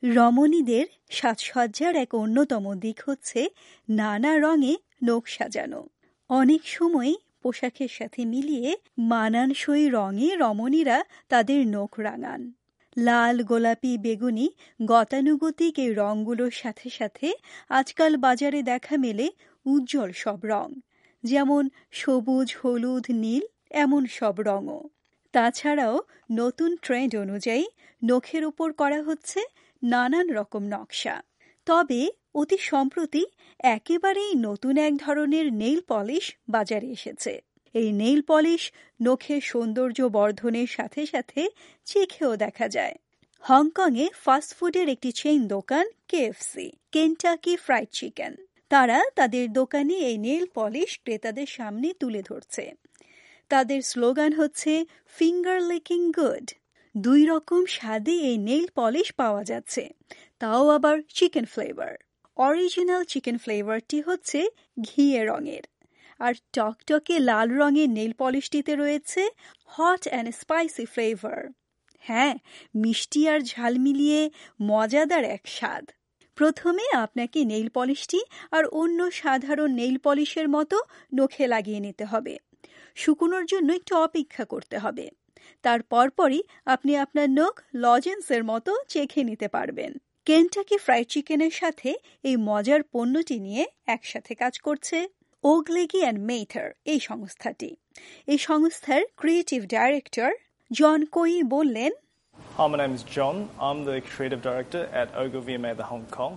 রমণীদের সাজসজ্জার এক অন্যতম দিক হচ্ছে নানা রঙে নখ সাজানো। অনেক সময় পোশাকের সাথে মিলিয়ে মানানসই রঙে রমণীরা তাদের নখ রাঙান। লাল, গোলাপি, বেগুনি গতানুগতিক এই রঙগুলোর সাথে সাথে আজকাল বাজারে দেখা মেলে উজ্জ্বল সব রং, যেমন সবুজ, হলুদ, নীল, এমন সব রঙও। তাছাড়াও নতুন ট্রেন্ড অনুযায়ী নখের উপর করা হচ্ছে নানান রকম নকশা। তবে অতি সম্প্রতি একেবারেই নতুন এক ধরনের নেইল পলিশ বাজারে এসেছে। এই নেইল পলিশ নখের সৌন্দর্য বর্ধনের সাথে সাথে চেখেও দেখা যায়। হংকংয়ে ফাস্টফুডের একটি চেইন দোকান কেএফসি, কেনটাকি ফ্রাইড চিকেন, তারা তাদের দোকানে এই নেইল পলিশ ক্রেতাদের সামনে তুলে ধরছে। তাদের স্লোগান হচ্ছে ফিঙ্গার লিকিং গুড। 2 রকম স্বাদে এই নেইল পলিশ পাওয়া যাচ্ছে, তাও আবার চিকেন ফ্লেভার। অরিজিনাল চিকেন ফ্লেভারটি হচ্ছে ঘিয়ে রঙের, আর টকটকে লাল রঙের নেইল পলিশটিতে রয়েছে হট অ্যান্ড স্পাইসি ফ্লেভার। হ্যাঁ, মিষ্টি আর ঝাল মিলিয়ে মজাদার এক স্বাদ। প্রথমে আপনাকে নেইল পলিশটি আর অন্য সাধারণ নেইল পলিশের মতো নখে লাগিয়ে নিতে হবে। শুকোনোর জন্য একটু অপেক্ষা করতে হবে। তার পরপরই আপনি আপনার নখ লজেন্সের মতো চেখে নিতে পারবেন। কেনটাকি ফ্রাইড চিকেনের সাথে এই মজার পণ্যটি নিয়ে একসাথে কাজ করছে ওগলেগি অ্যান্ড মেইথার এই সংস্থাটি। এই সংস্থার ক্রিয়েটিভ ডাইরেক্টর জন কোই বললেন, Hi, my name is John. I'm the creative director at Ogilvy and Mather Hong Kong.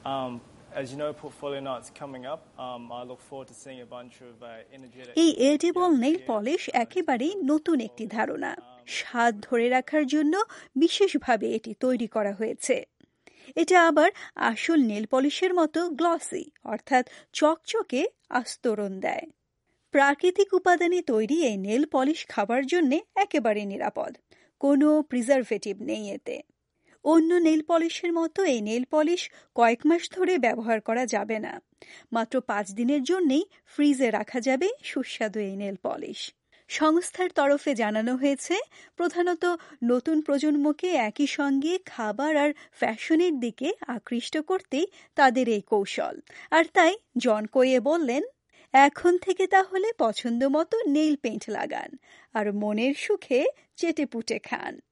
As you know, Portfolio Night's coming up. I look forward to seeing a bunch of energetic... এই edible nail polish একেবারেই নতুন একটি ধারণা। স্বাদ ধরে রাখার জন্য বিশেষভাবে এটি তৈরি করা হয়েছে। এটা আবার আসল নেইল পলিশের মতো গ্লসি, অর্থাৎ চকচকে আস্তরণ দেয়। প্রাকৃতিক উপাদানে তৈরি এই নেইল পলিশ খাবার জন্য একেবারে নিরাপদ, কোনো প্রিজারভেটিভ নেই এতে। অন্য নেইল পলিশের মতো এই নেইল পলিশ কয়েক মাস ধরে ব্যবহার করা যাবে না। মাত্র 5 দিনের জন্যেই ফ্রিজে রাখা যাবে সুস্বাদু এই নেইল পলিশ। সংস্থার তরফে জানানো হয়েছে, প্রধানত নতুন প্রজন্মকে একই সঙ্গে খাবার আর ফ্যাশনের দিকে আকৃষ্ট করতেই তাদের এই কৌশল। আর তাই জন কোয়ে বললেন, এখন থেকে তাহলে পছন্দ মতো নেইল পেইন্ট লাগান আর মনের সুখে চেটেপুটে খান।